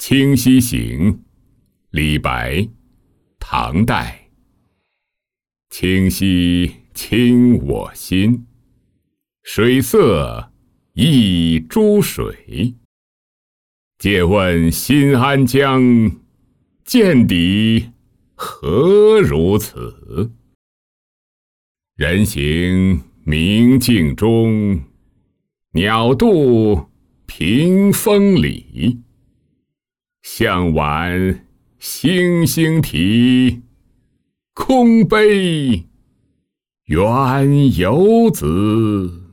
清溪行，李白，唐代。清溪清我心，水色一珠水。借问新安江，见底何如此？人行明镜中，鸟度屏风里。向晚星星啼，空悲缘游子。